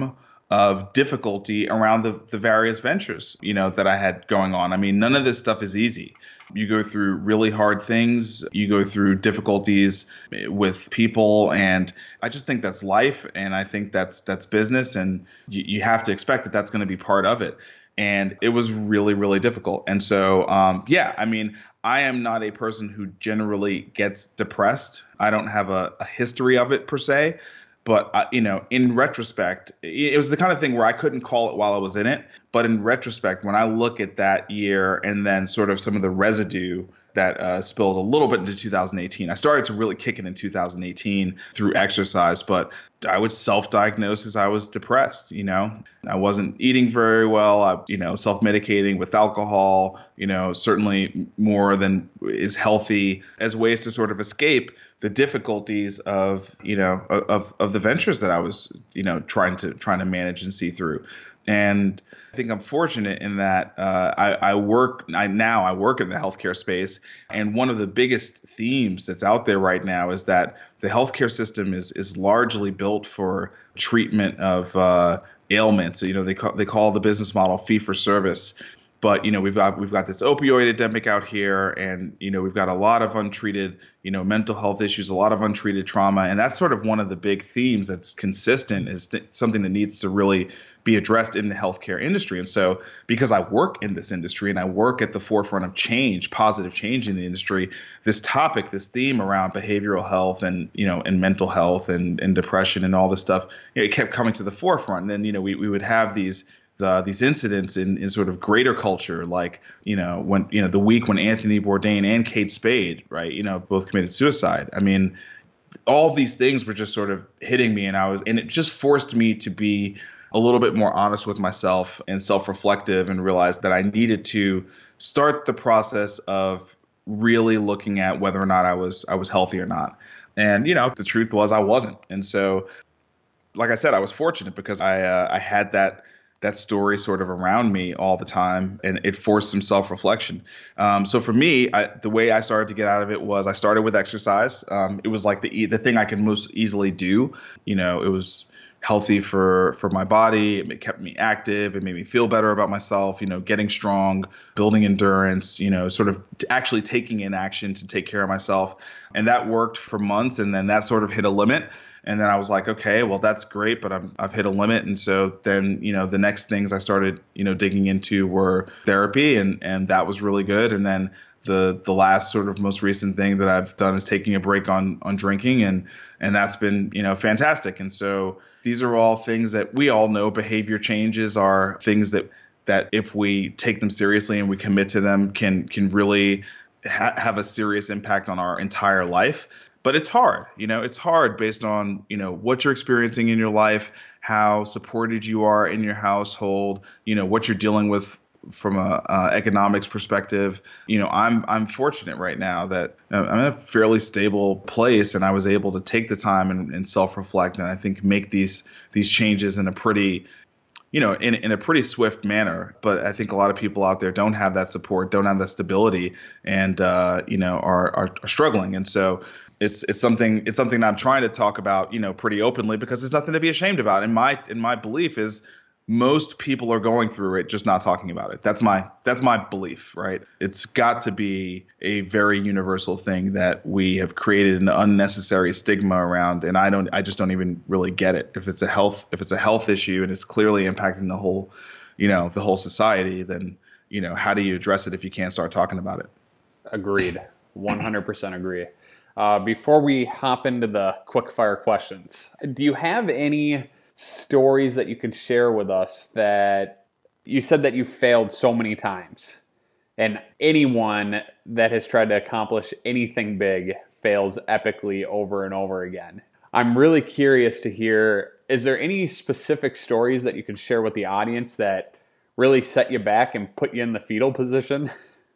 of difficulty around the, the various ventures, you know, that I had going on. I mean, none of this stuff is easy. You go through really hard things. You go through difficulties with people, and I just think that's life, and I think that's that's business, and you, you have to expect that that's going to be part of it. And it was really, really difficult. And so, um, yeah, I mean, I am not a person who generally gets depressed. I don't have a, a history of it per se. But, uh, you know, in retrospect, it was the kind of thing where I couldn't call it while I was in it. But in retrospect, when I look at that year and then sort of some of the residue that uh, spilled a little bit into two thousand eighteen, I started to really kick it in two thousand eighteen through exercise. But I would self-diagnose as I was depressed. You know, I wasn't eating very well. I, you know, self-medicating with alcohol, you know, certainly more than is healthy, as ways to sort of escape the difficulties of, you know, of, of the ventures that I was, you know, trying to trying to manage and see through. And I think I'm fortunate in that uh, I, I work I, now I work in the healthcare space. And one of the biggest themes that's out there right now is that the healthcare system is is largely built for treatment of uh, ailments. You know, they call, they call the business model fee for service. But, you know, we've got we've got this opioid epidemic out here, and, you know, we've got a lot of untreated, you know, mental health issues, a lot of untreated trauma. And that's sort of one of the big themes that's consistent, is th- something that needs to really be addressed in the healthcare industry. And so because I work in this industry and I work at the forefront of change, positive change in the industry, this topic, this theme around behavioral health and, you know, and mental health and, and depression and all this stuff, you know, it kept coming to the forefront. And then, you know, we, we would have these Uh, these incidents in, in sort of greater culture, like, you know, when, you know, the week when Anthony Bourdain and Kate Spade, right, you know, both committed suicide. I mean, all these things were just sort of hitting me, and I was, and it just forced me to be a little bit more honest with myself and self-reflective, and realize that I needed to start the process of really looking at whether or not I was I was healthy or not. And, you know, the truth was I wasn't. And so, like I said, I was fortunate because I uh, I had that that story sort of around me all the time, and it forced some self-reflection. Um, so for me, I, the way I started to get out of it was I started with exercise. Um, it was like the the thing I could most easily do. You know, it was healthy for, for my body. It kept me active. It made me feel better about myself, you know, getting strong, building endurance, you know, sort of actually taking in action to take care of myself. And that worked for months. And then that sort of hit a limit. And then I was like, okay, well, that's great, but I'm, I've hit a limit. And so then, you know, the next things I started, you know, digging into were therapy, and, and that was really good. And then the the last sort of most recent thing that I've done is taking a break on on drinking, and and that's been, you know, fantastic. And so these are all things that we all know. Behavior changes are things that that if we take them seriously and we commit to them, can can really ha- have a serious impact on our entire life. But it's hard, you know, it's hard based on, you know, what you're experiencing in your life, how supported you are in your household, you know, what you're dealing with from a uh, economics perspective. You know, I'm I'm fortunate right now that I'm in a fairly stable place, and I was able to take the time and, and self-reflect, and I think make these these changes in a pretty, you know, in in a pretty swift manner. But I think a lot of people out there don't have that support, don't have that stability, and uh, you know, are, are are struggling. And so it's it's something it's something that I'm trying to talk about, you know, pretty openly, because it's nothing to be ashamed about. And my in my belief is most people are going through it, just not talking about it. That's my that's my belief, right? It's got to be a very universal thing that we have created an unnecessary stigma around, and I don't I just don't even really get it. If it's a health if it's a health issue and it's clearly impacting the whole, you know, the whole society, then, you know, how do you address it if you can't start talking about it? Agreed. one hundred percent agree. Uh, before we hop into the quick fire questions, do you have any stories that you could share with us that you said that you failed so many times, and anyone that has tried to accomplish anything big fails epically over and over again? I'm really curious to hear, is there any specific stories that you can share with the audience that really set you back and put you in the fetal position?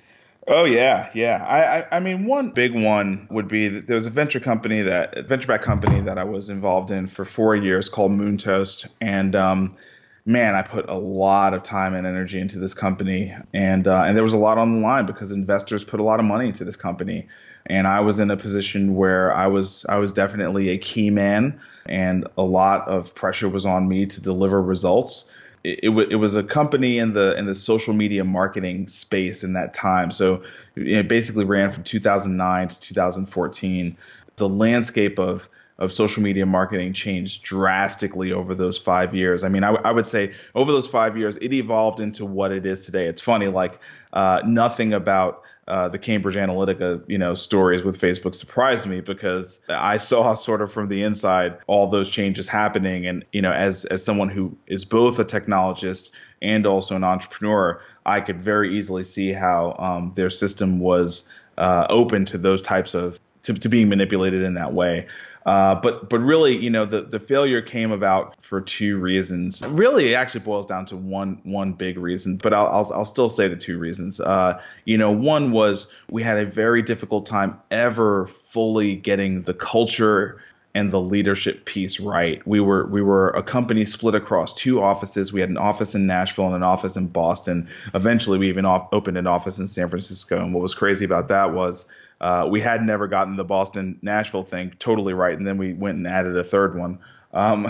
Oh yeah, yeah. I, I, I mean, one big one would be that there was a venture company that venture back company that I was involved in for four years called Moon Toast, and um, man, I put a lot of time and energy into this company, and uh, and there was a lot on the line because investors put a lot of money into this company, and I was in a position where I was I was definitely a key man, and a lot of pressure was on me to deliver results. It, it, w- it was a company in the in the social media marketing space in that time, so it basically ran from two thousand nine to two thousand fourteen. The landscape of of social media marketing changed drastically over those five years. I mean, I, w- I would say over those five years, it evolved into what it is today. It's funny, like uh, nothing about uh, the Cambridge Analytica, you know, stories with Facebook surprised me because I saw sort of from the inside all those changes happening. And, you know, as as someone who is both a technologist and also an entrepreneur, I could very easily see how um, their system was uh, open to those types of to, to being manipulated in that way. Uh, but but really, you know, the, the failure came about for two reasons. Really, it actually boils down to one one big reason, but I'll I'll, I'll still say the two reasons. Uh, you know, one was we had a very difficult time ever fully getting the culture and the leadership piece right. We were we were a company split across two offices. We had an office in Nashville and an office in Boston. Eventually, we even off, opened an office in San Francisco. And what was crazy about that was Uh, we had never gotten the Boston Nashville thing totally right, and then we went and added a third one. Um,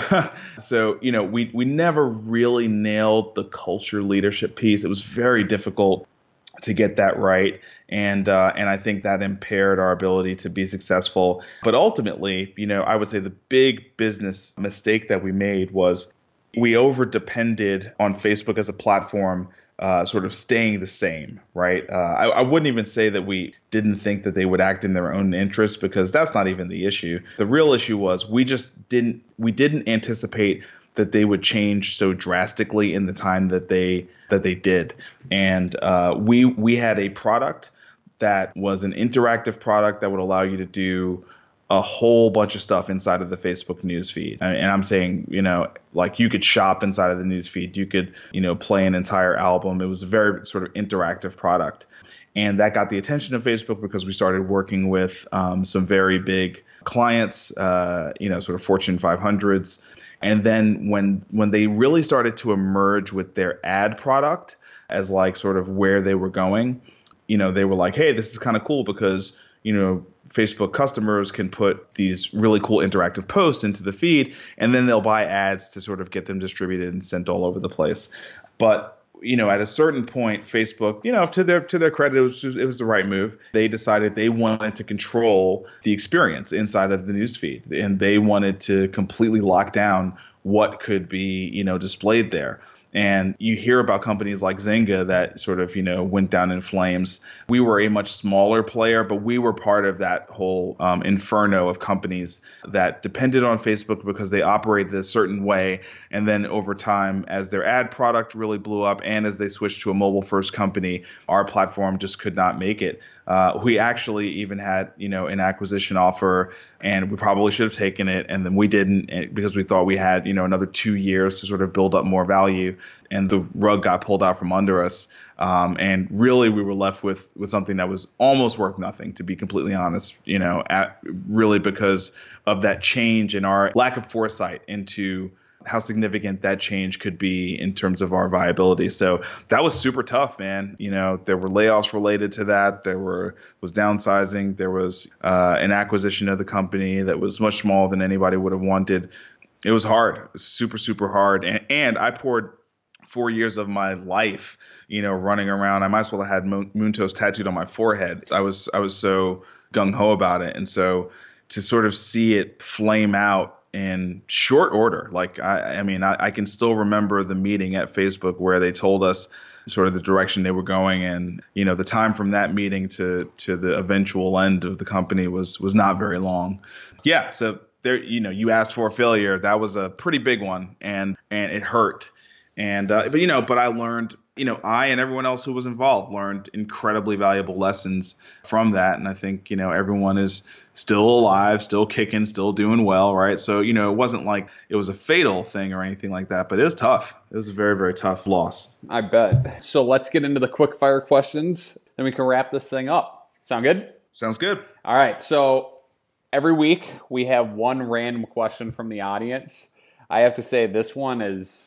so you know, we we never really nailed the culture leadership piece. It was very difficult to get that right, and uh, and I think that impaired our ability to be successful. But ultimately, you know, I would say the big business mistake that we made was we over depended on Facebook as a platform. Uh, sort of staying the same, right? Uh, I, I wouldn't even say that we didn't think that they would act in their own interest because that's not even the issue. The real issue was we just didn't we didn't anticipate that they would change so drastically in the time that they that they did, and uh, we we had a product that was an interactive product that would allow you to do a whole bunch of stuff inside of the Facebook newsfeed. And I'm saying, you know, like you could shop inside of the newsfeed. You could, you know, play an entire album. It was a very sort of interactive product. And that got the attention of Facebook because we started working with um, some very big clients, uh, you know, sort of Fortune five hundreds. And then when when they really started to emerge with their ad product as like sort of where they were going, you know, they were like, hey, this is kind of cool because, you know, Facebook customers can put these really cool interactive posts into the feed, and then they'll buy ads to sort of get them distributed and sent all over the place. But, you know, at a certain point, Facebook, you know, to their to their credit, it was, it was the right move. They decided they wanted to control the experience inside of the newsfeed, and they wanted to completely lock down what could be, you know, displayed there. And you hear about companies like Zynga that sort of, you know, went down in flames. We were a much smaller player, but we were part of that whole um, inferno of companies that depended on Facebook because they operated a certain way. And then over time, as their ad product really blew up and as they switched to a mobile first company, our platform just could not make it. Uh, we actually even had, you know, an acquisition offer, and we probably should have taken it, and then we didn't because we thought we had, you know, another two years to sort of build up more value, and the rug got pulled out from under us. Um, and really, we were left with with something that was almost worth nothing, to be completely honest, you know, at, really because of that change in our lack of foresight into how significant that change could be in terms of our viability. So that was super tough, man. You know, there were layoffs related to that. There were was downsizing. There was uh, an acquisition of the company that was much smaller than anybody would have wanted. It was hard. It was super, super hard. And, and I poured four years of my life, you know, running around. I might as well have had Moon, Moon Toast tattooed on my forehead. I was I was so gung-ho about it. And so to sort of see it flame out in short order. Like, I, I mean, I, I can still remember the meeting at Facebook where they told us sort of the direction they were going. And, you know, the time from that meeting to to the eventual end of the company was was not very long. Yeah. So there, you know, you asked for a failure. That was a pretty big one, and and it hurt. And uh, but, you know, but I learned, you know, I and everyone else who was involved learned incredibly valuable lessons from that. And I think, you know, everyone is still alive, still kicking, still doing well. Right. So, you know, it wasn't like it was a fatal thing or anything like that, but it was tough. It was a very, very tough loss. I bet. So let's get into the quick fire questions. Then we can wrap this thing up. Sound good? Sounds good. All right. So every week we have one random question from the audience. I have to say this one is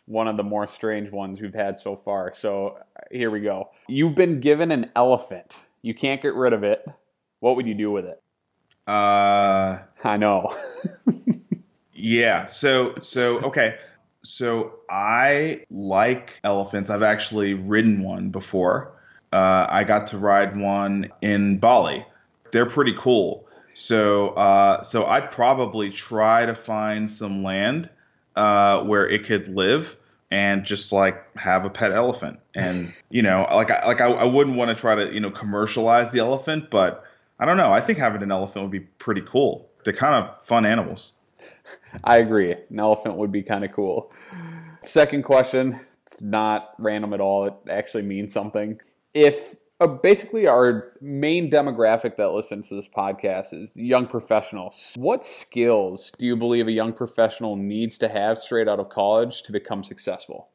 one of the more strange ones we've had so far. So here we go. You've been given an elephant. You can't get rid of it. What would you do with it? Uh, I know. yeah. So, so, okay. So I like elephants. I've actually ridden one before. Uh, I got to ride one in Bali. They're pretty cool. So, uh, so I'd probably try to find some land uh, where it could live and just like have a pet elephant. And you know, like I, like I, I wouldn't want to try to you know commercialize the elephant, but I don't know. I think having an elephant would be pretty cool. They're kind of fun animals. I agree. An elephant would be kind of cool. Second question. It's not random at all. It actually means something. If uh, basically our main demographic that listens to this podcast is young professionals, what skills do you believe a young professional needs to have straight out of college to become successful?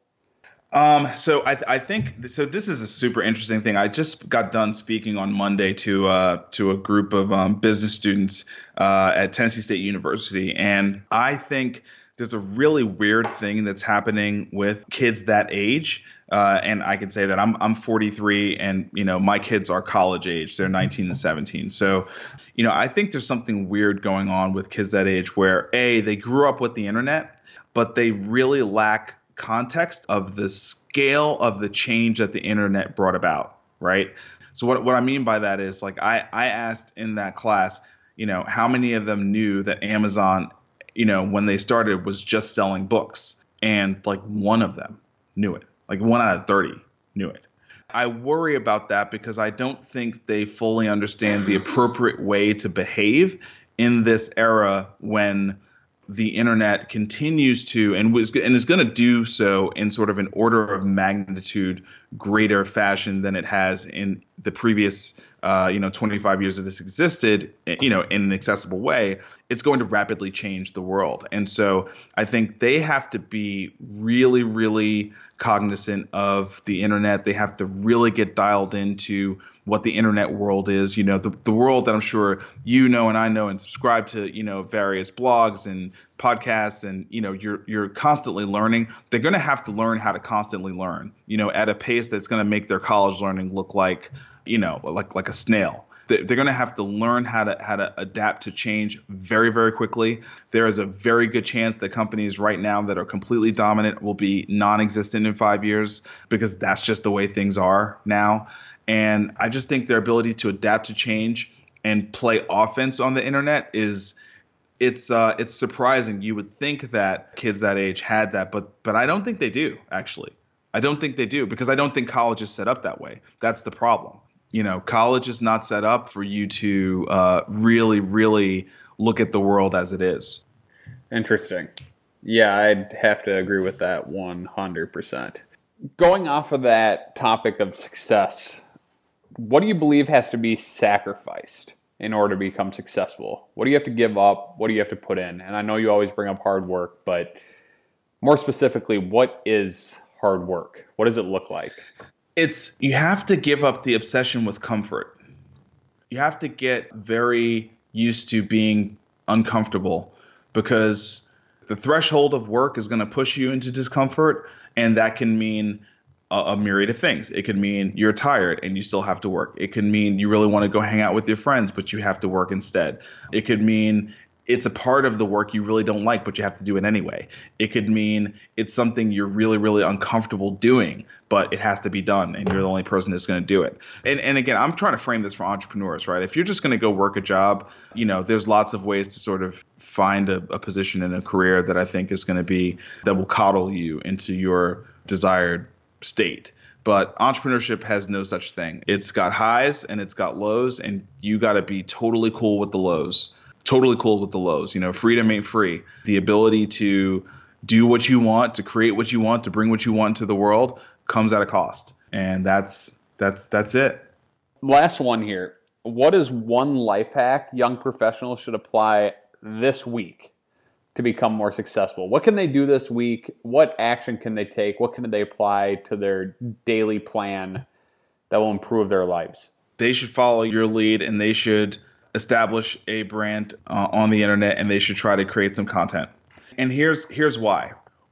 Um, so I, I think so. This is a super interesting thing. I just got done speaking on Monday to uh, to a group of um, business students uh, at Tennessee State University, and I think there's a really weird thing that's happening with kids that age. Uh, and I can say that I'm I'm forty-three, and you know my kids are college age. They're nineteen and seventeen. So, you know, I think there's something weird going on with kids that age, where A, they grew up with the internet, but they really lack context of the scale of the change that the internet brought about, right? So what what I mean by that is, like, I, I asked in that class, you know, how many of them knew that Amazon, you know, when they started was just selling books, and like one of them knew it, like one out of thirty knew it. I worry about that because I don't think they fully understand the appropriate way to behave in this era when the internet continues to and was and is going to do so in sort of an order of magnitude greater fashion than it has in the previous uh, you know twenty-five years that this existed, you know, in an accessible way. It's going to rapidly change the world. And so I think they have to be really, really cognizant of the internet. They have to really get dialed into what the internet world is, you know, the, the world that I'm sure you know and I know and subscribe to, you know, various blogs and podcasts, and, you know, you're you're constantly learning. They're going to have to learn how to constantly learn, you know, at a pace that's going to make their college learning look like, you know, like like a snail. They're going to have to learn how to how to adapt to change very, very quickly. There is a very good chance that companies right now that are completely dominant will be non-existent in five years because that's just the way things are now. And I just think their ability to adapt to change and play offense on the internet is it's uh, it's surprising. You would think that kids that age had that, but but I don't think they do, actually. I don't think they do because I don't think college is set up that way. That's the problem. You know, college is not set up for you to uh, really, really look at the world as it is. Interesting. Yeah, I'd have to agree with that one hundred percent. Going off of that topic of success, what do you believe has to be sacrificed in order to become successful? What do you have to give up? What do you have to put in? And I know you always bring up hard work, but more specifically, what is hard work? What does it look like? It's you have to give up the obsession with comfort. You have to get very used to being uncomfortable because the threshold of work is going to push you into discomfort, and that can mean a, a myriad of things. It could mean you're tired and you still have to work. It could mean you really want to go hang out with your friends, but you have to work instead. It could mean it's a part of the work you really don't like, but you have to do it anyway. It could mean it's something you're really, really uncomfortable doing, but it has to be done, and you're the only person that's going to do it. And and again, I'm trying to frame this for entrepreneurs, right? If you're just going to go work a job, you know, there's lots of ways to sort of find a, a position in a career that I think is going to be, that will coddle you into your desired state. But entrepreneurship has no such thing. It's got highs and it's got lows, and you got to be totally cool with the lows. Totally cool with the lows. You know, freedom ain't free. The ability to do what you want, to create what you want, to bring what you want to the world comes at a cost. And that's that's that's it. Last one here. What is one life hack young professionals should apply this week to become more successful? What can they do this week? What action can they take? What can they apply to their daily plan that will improve their lives? They should follow your lead, and they should establish a brand uh, on the internet, and they should try to create some content. And here's here's why.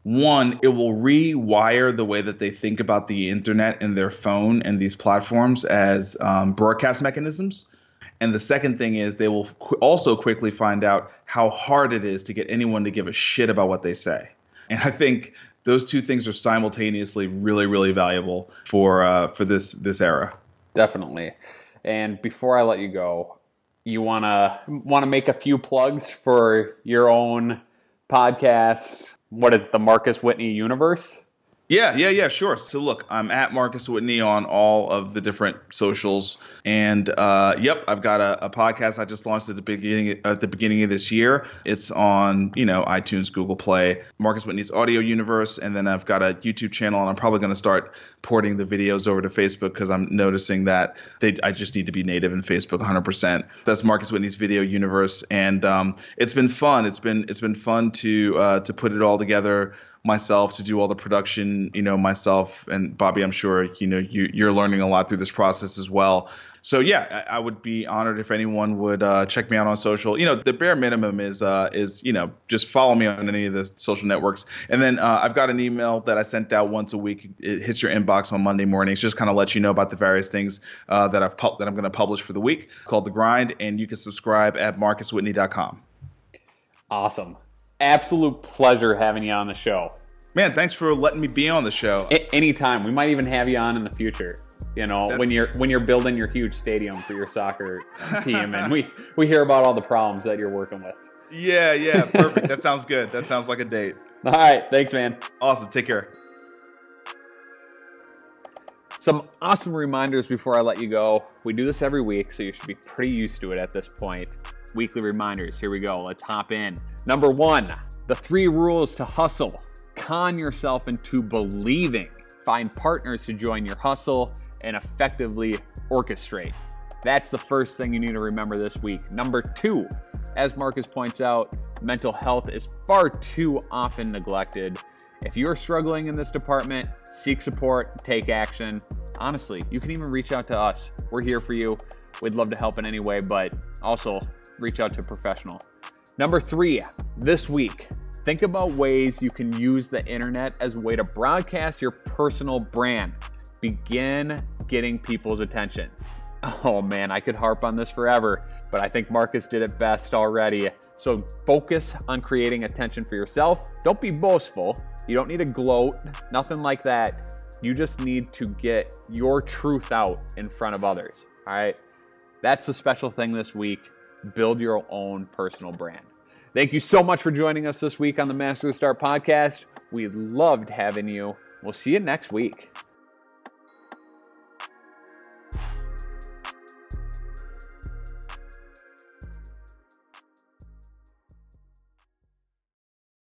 One, it will rewire the way that they think about the internet and their phone and these platforms as um, broadcast mechanisms. And the second thing is they will qu- also quickly find out how hard it is to get anyone to give a shit about what they say. And I think those two things are simultaneously really, really valuable for uh, for this this era. Definitely. And before I let you go, you wanna wanna make a few plugs for your own podcast. What is it, the Marcus Whitney Universe? Yeah, yeah, yeah, sure. So look, I'm at Marcus Whitney on all of the different socials, and uh, yep, I've got a, a podcast I just launched at the beginning at the beginning of this year. It's on you know iTunes, Google Play, Marcus Whitney's Audio Universe, and then I've got a YouTube channel, and I'm probably going to start porting the videos over to Facebook because I'm noticing that they I just need to be native in Facebook one hundred percent. That's Marcus Whitney's Video Universe, and um, it's been fun. It's been it's been fun to uh, to put it all together myself, to do all the production, you know, myself. And Bobby, I'm sure, you know, you, you're learning a lot through this process as well. So yeah, I, I would be honored if anyone would uh, check me out on social. You know, the bare minimum is, uh, is you know, just follow me on any of the social networks. And then uh, I've got an email that I sent out once a week. It hits your inbox on Monday mornings, just kind of let you know about the various things uh, that I've pu- that I'm going to publish for the week. It's called The Grind, and you can subscribe at marcus whitney dot com. Awesome. Absolute pleasure having you on the show. Man, thanks for letting me be on the show. A- anytime. We might even have you on in the future. You know, That- when you're when you're building your huge stadium for your soccer team, and we, we hear about all the problems that you're working with. Yeah, yeah, perfect. That sounds good. That sounds like a date. All right. Thanks, man. Awesome. Take care. Some awesome reminders before I let you go. We do this every week, so you should be pretty used to it at this point. Weekly reminders. Here we go. Let's hop in. Number one, the three rules to hustle. Con yourself into believing. Find partners to join your hustle and effectively orchestrate. That's the first thing you need to remember this week. Number two, as Marcus points out, mental health is far too often neglected. If you're struggling in this department, seek support, take action. Honestly, you can even reach out to us. We're here for you. We'd love to help in any way, but also reach out to a professional. Number three, this week, think about ways you can use the internet as a way to broadcast your personal brand. Begin getting people's attention. Oh man, I could harp on this forever, but I think Marcus did it best already. So focus on creating attention for yourself. Don't be boastful. You don't need to gloat, nothing like that. You just need to get your truth out in front of others, all right? That's the special thing this week. Build your own personal brand. Thank you so much for joining us this week on the Master the Start podcast. We loved having you. We'll see you next week.